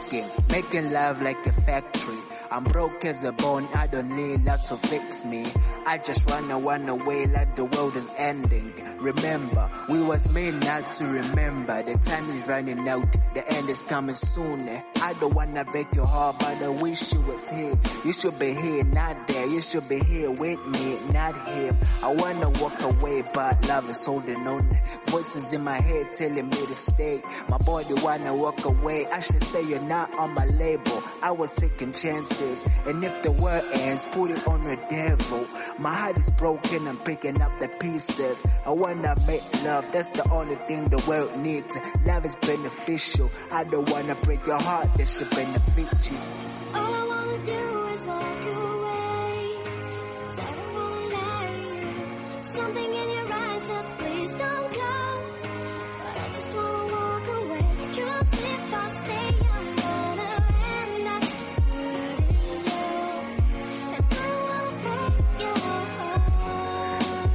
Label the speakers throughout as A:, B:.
A: making love like a factory. I'm broke as a bone, I don't need love to fix me. I just run away like the world is ending. Remember, we was made not to remember. The time is running out, the end is coming soon. I don't wanna break your heart, but I wish you was here. You should be here, not there. You should be here with me, not him. I wanna walk away, but love is holding on. Voices in my head telling me to stay. My body wanna walk away. I should say you're not on my label. I was taking chances, and if the world ends, put it on the devil. My heart is broken, I'm picking up the pieces. I wanna make love, that's the only thing the world needs. Love is beneficial, I don't wanna break your heart, that should benefit you.
B: All I wanna do is walk away, 'cause I don't wanna lie to you. Something in your eyes says please don't go, but I just wanna walk away. 'Cause if I stay, I'm gonna end up hurting you, and I don't wanna break your heart,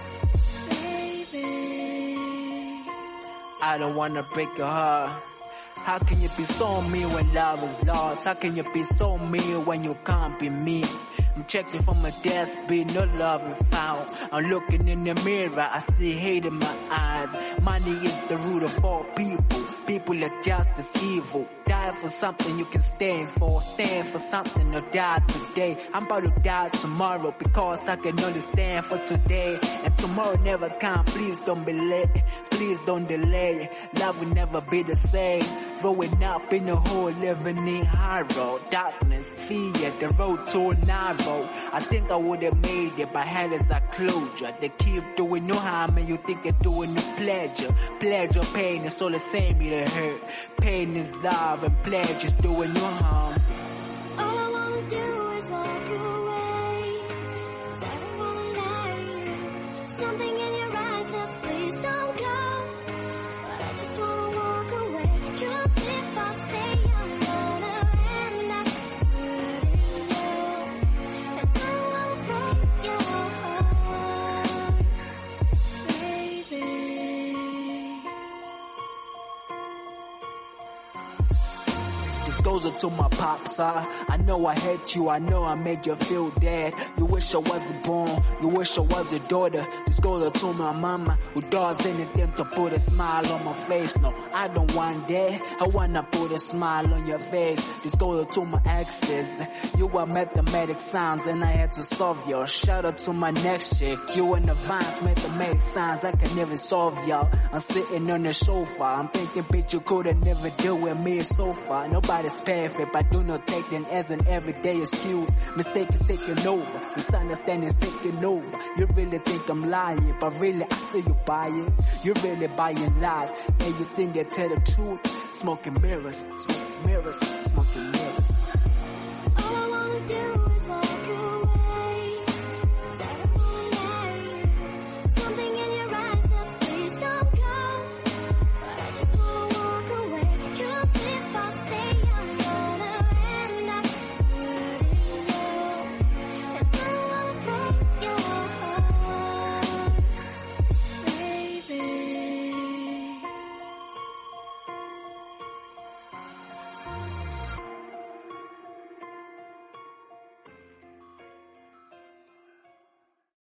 B: baby.
A: I don't wanna break your heart. How can you be so mean when love is lost? How can you be so mean when you can't be me? I'm checking for my desk, but no love is found. I'm looking in the mirror, I see hate in my eyes. Money is the root of all people. People are just as evil. Die for something you can stand for. Stand for something or die today. I'm about to die tomorrow because I can only stand for today. And tomorrow never come. Please don't be late. Please don't delay. Love will never be the same. Growing up in a hole, living in high road. Darkness, fear, the road too narrow. I think I would have made it, but hell is a closure. They keep doing no harm and you think they're doing no pleasure. Pleasure, pain, it's all the same, it hurt. Pain is love and pleasure's doing no harm.
B: All I wanna do is walk away, 'cause I don't wanna lie to you. Something in your eyes says please don't go, but I just wanna walk away. 'Cause if I stay, I'm gonna end up hurting you, and I don't wanna break your heart, baby.
A: This goes up to my pops, I know I hate you, I know I made you feel dead. You wish I wasn't born, you wish I was your daughter. This goes up to my mama, who does anything to put a smile on my face. No, I don't want that, I wanna put a smile on your face. This goes up to my exes, you were mathematic signs and I had to solve y'all. Shout out to my next chick, you in advanced mathematic signs, I can never solve y'all. I'm sitting on the sofa, I'm thinking bitch you could've never deal with me so far. Nobody's perfect, but do not take them as an everyday excuse. Mistake is taking over, misunderstanding is taking over. You really think I'm lying, but really I see you buying. You're really buying lies, and you think they tell the truth. Smoking mirrors, smoking mirrors, smoking mirrors.